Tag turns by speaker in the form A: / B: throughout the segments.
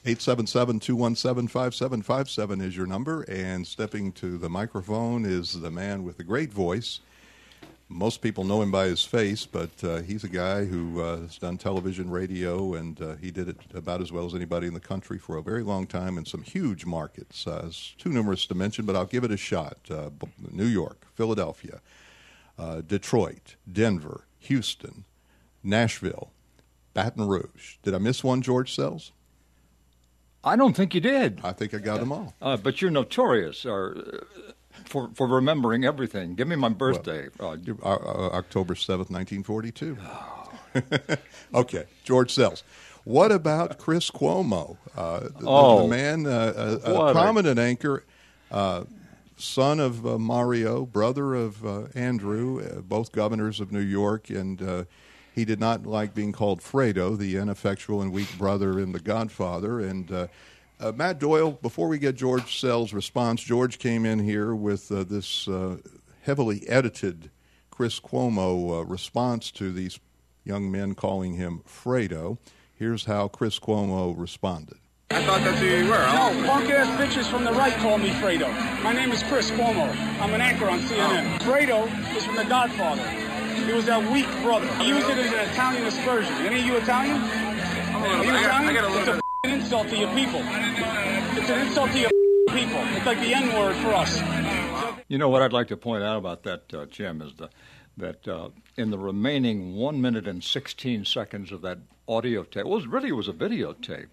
A: 877-217-5757 is your number, and stepping to the microphone is the man with the great voice. Most people know him by his face, but he's a guy who has done television, radio, and he did it about as well as anybody in the country for a very long time in some huge markets. It's too numerous to mention, but I'll give it a shot. New York, Philadelphia, Detroit, Denver, Houston, Nashville, Baton Rouge. Did I miss one, George Sells?
B: I don't think you did.
A: I think I got them all.
B: But you're notorious for remembering everything. Give me my birthday.
A: October 7th, 1942. Okay, George Sells. What about Chris Cuomo? The man, a prominent anchor, son of Mario, brother of Andrew, both governors of New York, and he did not like being called Fredo, the ineffectual and weak brother in The Godfather. And Matt Doyle, before we get George Sells' response, George came in here with this heavily edited Chris Cuomo response to these young men calling him Fredo. Here's how Chris Cuomo responded.
C: I thought that's who you were.
D: No, punk-ass bitches from the right call me Fredo. My name is Chris Cuomo. I'm an anchor on CNN. Fredo is from The Godfather. He was that weak brother. He used it as an Italian aspersion. Any of you Italian? Are you Italian? It's an insult to your people. It's an insult to your people. It's like the N-word for us.
B: You know what I'd like to point out about that, Jim, is that in the remaining 1 minute and 16 seconds of that audio tape, it was a videotape,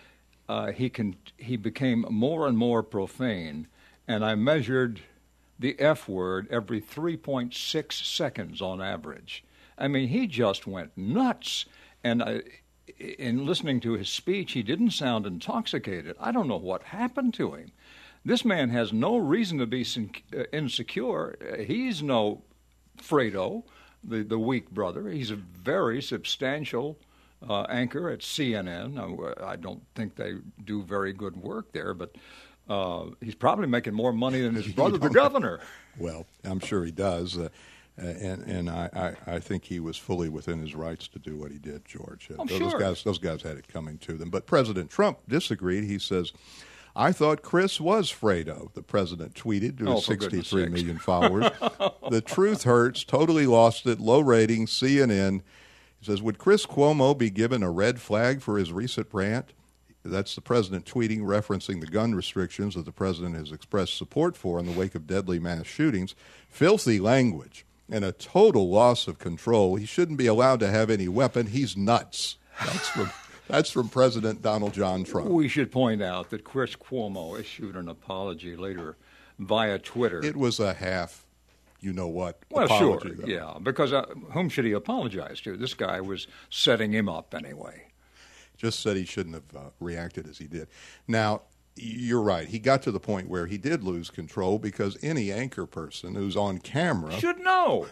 B: he became more and more profane, and I measured the F word every 3.6 seconds on average. I mean, he just went nuts, and in listening to his speech, he didn't sound intoxicated. I don't know what happened to him. This man has no reason to be insecure. He's no Fredo, the weak brother. He's a very substantial anchor at CNN. I don't think they do very good work there, but he's probably making more money than his brother, the governor.
A: Well, I'm sure he does. And I think he was fully within his rights to do what he did, George. Those guys had it coming to them. But President Trump disagreed. He says, I thought Chris was Fredo, the president tweeted to his 63 million followers. The truth hurts, totally lost it, low ratings, CNN. He says, would Chris Cuomo be given a red flag for his recent rant? That's the president tweeting, referencing the gun restrictions that the president has expressed support for in the wake of deadly mass shootings. Filthy language and a total loss of control. He shouldn't be allowed to have any weapon. He's nuts. That's from President Donald John Trump.
B: We should point out that Chris Cuomo issued an apology later via Twitter.
A: It was a half, apology.
B: Well, sure,
A: though.
B: yeah, because whom should he apologize to? This guy was setting him up anyway.
A: Just said he shouldn't have reacted as he did. Now, you're right. He got to the point where he did lose control because any anchor person who's on camera
B: should know.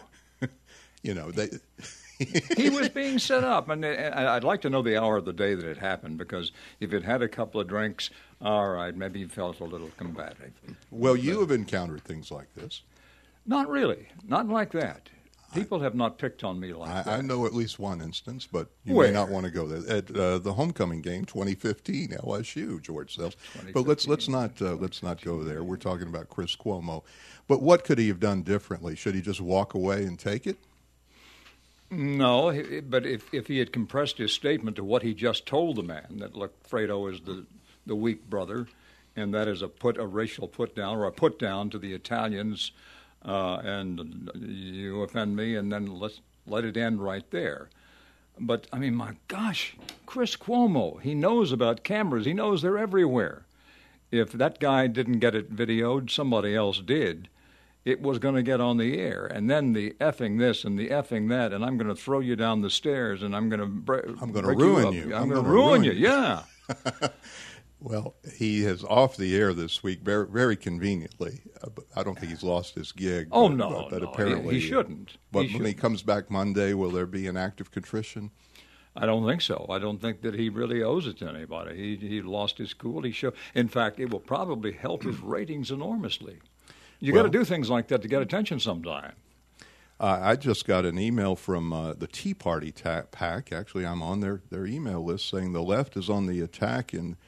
A: He
B: was being set up, and I'd like to know the hour of the day that it happened, because if it had a couple of drinks, all right, maybe he felt a little combative.
A: Well, you have encountered things like this.
B: Not really. Not like that. People have not picked on me like that.
A: I know at least one instance, but you may not want to go there. At the homecoming game, 2015, LSU, George Sells. But let's not go there. We're talking about Chris Cuomo. But what could he have done differently? Should he just walk away and take it?
B: No, but if he had compressed his statement to what he just told the man, that, look, Fredo is the weak brother, and that is a racial put down, or a put down to the Italians, and you offend me, and then let it end right there. But, I mean, my gosh, Chris Cuomo, he knows about cameras. He knows they're everywhere. If that guy didn't get it videoed, somebody else did. It was going to get on the air, and then the effing this and the effing that, and I'm going to throw you down the stairs, and I'm going to
A: ruin you.
B: I'm going to ruin you. Yeah.
A: Well, he is off the air this week, very, very conveniently. I don't think he's lost his gig.
B: Oh,
A: but apparently
B: he shouldn't.
A: But when he comes back Monday, will there be an act of contrition?
B: I don't think so. I don't think that he really owes it to anybody. He lost his cool. In fact, it will probably help his ratings enormously. You got to do things like that to get attention sometime.
A: I just got an email from the Tea Party PAC. Actually, I'm on their email list saying the left is on the attack in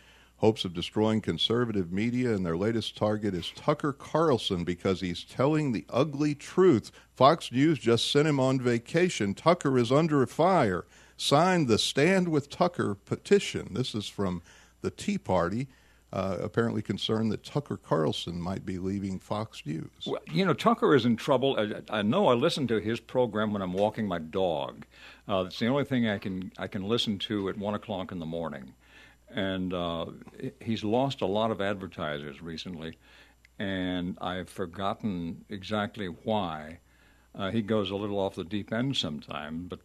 A: hopes of destroying conservative media, and their latest target is Tucker Carlson because he's telling the ugly truth. Fox News just sent him on vacation. Tucker is under fire. Signed the Stand with Tucker petition. This is from the Tea Party, apparently concerned that Tucker Carlson might be leaving Fox News.
B: Well, you know, Tucker is in trouble. I know I listen to his program when I'm walking my dog. It's the only thing I can listen to at 1 o'clock in the morning. And he's lost a lot of advertisers recently, and I've forgotten exactly why. He goes a little off the deep end sometimes, but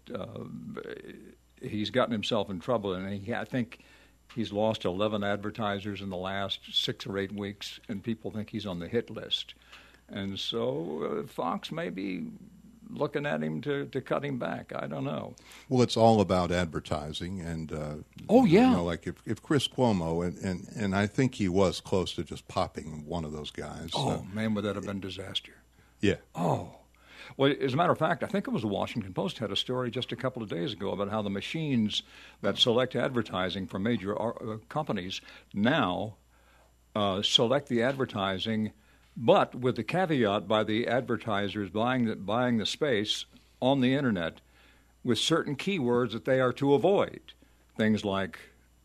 B: he's gotten himself in trouble, and I think he's lost 11 advertisers in the last 6 or 8 weeks, and people think he's on the hit list. And so Fox may be looking at him to cut him back. I don't know.
A: Well, it's all about advertising, and like if Chris Cuomo, and I think he was close to just popping one of those guys.
B: Man, would that have been disaster?
A: Yeah.
B: Well, as a matter of fact, I think it was the Washington Post had a story just a couple of days ago about how the machines that select advertising from major companies now select the advertising, but with the caveat by the advertisers buying the space on the internet with certain keywords that they are to avoid. Things like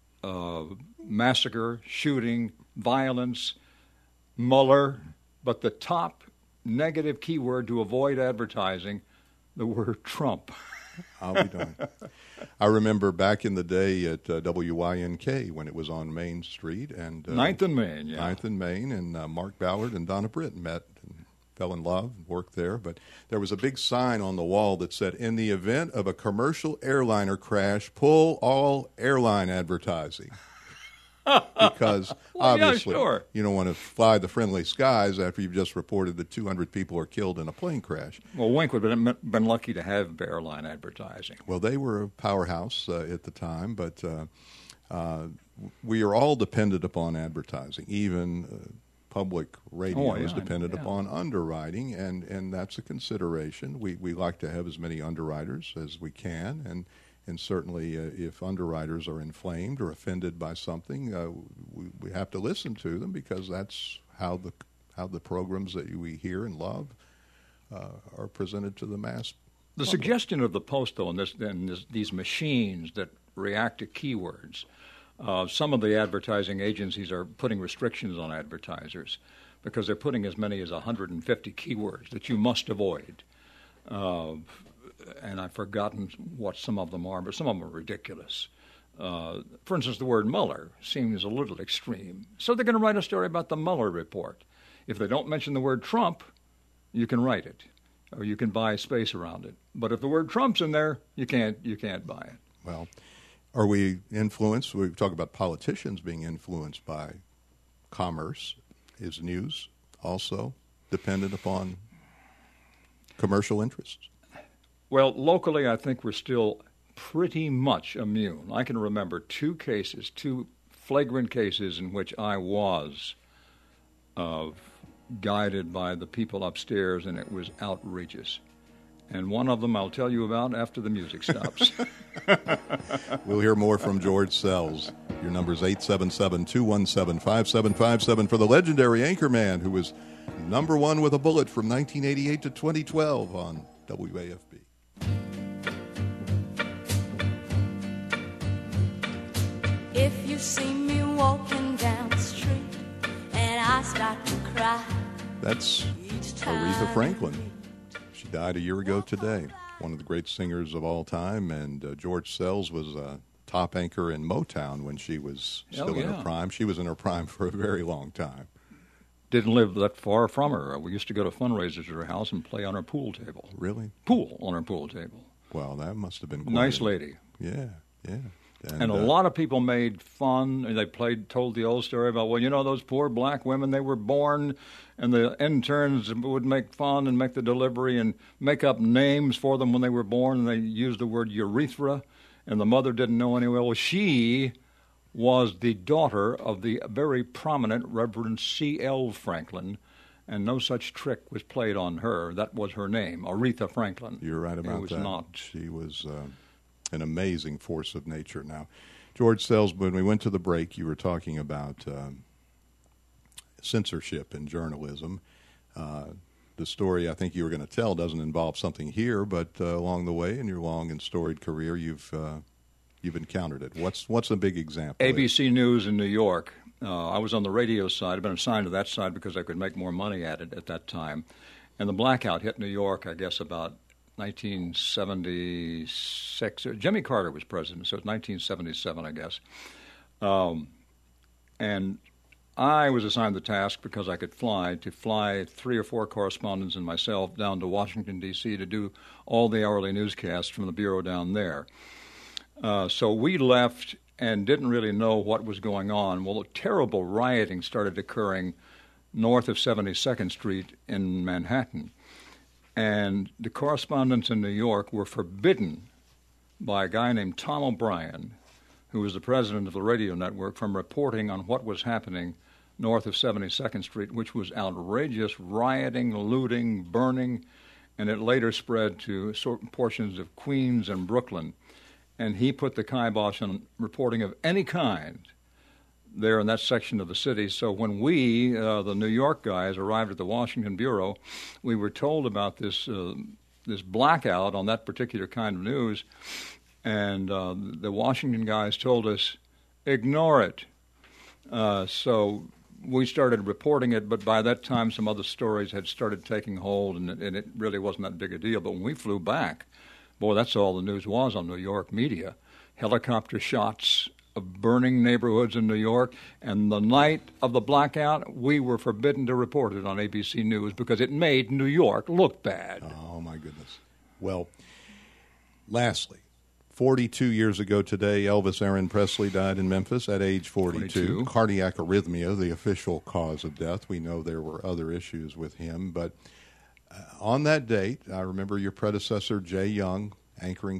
B: massacre, shooting, violence, Mueller, but the top negative keyword to avoid advertising, the word Trump.
A: I'll be darned. I remember back in the day at WYNK when it was on Main Street. And
B: 9th and Main, yeah.
A: 9th and Main, and Mark Ballard and Donna Britt met and fell in love and worked there. But there was a big sign on the wall that said, in the event of a commercial airliner crash, pull all airline advertising. Because obviously you don't want to fly the friendly skies after you've just reported that 200 people are killed in a plane crash.
B: Well, Wink would have been lucky to have airline advertising.
A: Well, they were a powerhouse at the time, but we are all dependent upon advertising. Even public radio is dependent upon underwriting, and that's a consideration. We like to have as many underwriters as we can, and certainly if underwriters are inflamed or offended by something, we have to listen to them because that's how the programs that we hear and love are presented to the mass.
B: The suggestion of the Post, though, in these machines that react to keywords, some of the advertising agencies are putting restrictions on advertisers because they're putting as many as 150 keywords that you must avoid. And I've forgotten what some of them are, but some of them are ridiculous. For instance, the word Mueller seems a little extreme. So they're going to write a story about the Mueller report. If they don't mention the word Trump, you can write it, or you can buy space around it. But if the word Trump's in there, you can't buy it.
A: Well, are we influenced? We talk about politicians being influenced by commerce. Is news also dependent upon commercial interests?
B: Well, locally, I think we're still pretty much immune. I can remember two flagrant cases in which I was guided by the people upstairs, and it was outrageous. And one of them I'll tell you about after the music stops.
A: We'll hear more from George Sells. Your number is 877-217-5757 for the legendary anchorman who was number one with a bullet from 1988 to 2012 on WAFB.
C: If you see me walking down the street and I start to cry.
A: That's Aretha Franklin. She died a year ago today. One of the great singers of all time, and George Sells was a top anchor in Motown when she was still in her prime. She was in her prime for a very long time.
B: Didn't live that far from her. We used to go to fundraisers at her house and play on her pool table.
A: Really?
B: Pool on her pool table.
A: Well, that must have been
B: nice lady.
A: Yeah.
B: And a lot of people made fun. They told the old story about, well, you know, those poor black women, they were born, and the interns would make fun and make the delivery and make up names for them when they were born, and they used the word urethra, and the mother didn't know anyway. Well, she was the daughter of the very prominent Reverend C.L. Franklin, and no such trick was played on her. That was her name, Aretha Franklin.
A: You're right about that.
B: It was not.
A: She was an amazing force of nature. Now, George Sells, when we went to the break, you were talking about censorship in journalism. The story I think you were going to tell doesn't involve something here, but along the way in your long and storied career, you've encountered it. What's a big example?
B: ABC News in New York. I was on the radio side. I've been assigned to that side because I could make more money at it at that time. And the blackout hit New York, I guess, about 1976. Jimmy Carter was president, so it was 1977, I guess. And I was assigned the task, because I could fly 3 or 4 correspondents and myself down to Washington, D.C. to do all the hourly newscasts from the bureau down there. So we left and didn't really know what was going on. Well, a terrible rioting started occurring north of 72nd Street in Manhattan. And the correspondents in New York were forbidden by a guy named Tom O'Brien, who was the president of the radio network, from reporting on what was happening north of 72nd Street, which was outrageous rioting, looting, burning, and it later spread to certain portions of Queens and Brooklyn. And he put the kibosh on reporting of any kind there in that section of the city. So when we, the New York guys, arrived at the Washington Bureau, we were told about this blackout on that particular kind of news, and the Washington guys told us, ignore it. So we started reporting it, but by that time some other stories had started taking hold, and it really wasn't that big a deal. But when we flew back, boy, that's all the news was on New York media. Helicopter shots of burning neighborhoods in New York, and the night of the blackout, we were forbidden to report it on ABC News because it made New York look bad.
A: Oh, my goodness. Well, lastly, 42 years ago today, Elvis Aaron Presley died in Memphis at age 42. Cardiac arrhythmia, the official cause of death. We know there were other issues with him, but on that date, I remember your predecessor, Jay Young, anchoring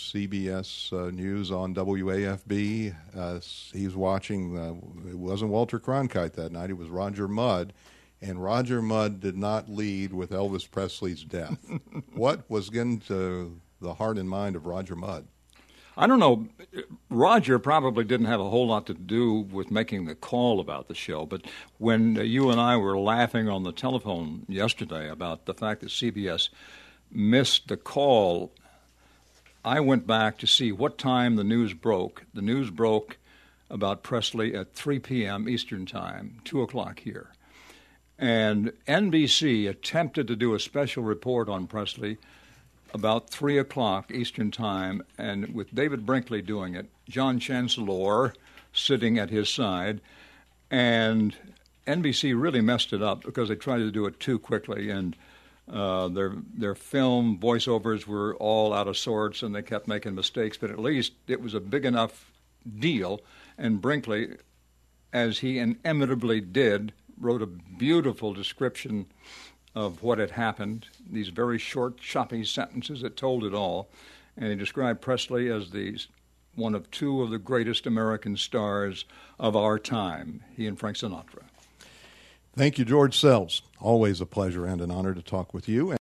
A: CBS News on WAFB. He was watching, it wasn't Walter Cronkite that night, it was Roger Mudd, and Roger Mudd did not lead with Elvis Presley's death. What was getting to the heart and mind of Roger Mudd?
B: I don't know. Roger probably didn't have a whole lot to do with making the call about the show, but when you and I were laughing on the telephone yesterday about the fact that CBS missed the call, I went back to see what time the news broke. The news broke about Presley at 3 p.m. Eastern Time, 2 o'clock here. And NBC attempted to do a special report on Presley about 3 o'clock Eastern Time, and with David Brinkley doing it, John Chancellor sitting at his side, and NBC really messed it up because they tried to do it too quickly, and their film voiceovers were all out of sorts, and they kept making mistakes, but at least it was a big enough deal, and Brinkley, as he inimitably did, wrote a beautiful description of what had happened, these very short, choppy sentences that told it all. And he described Presley as one of 2 of the greatest American stars of our time, he and Frank Sinatra.
A: Thank you, George Sells. Always a pleasure and an honor to talk with you.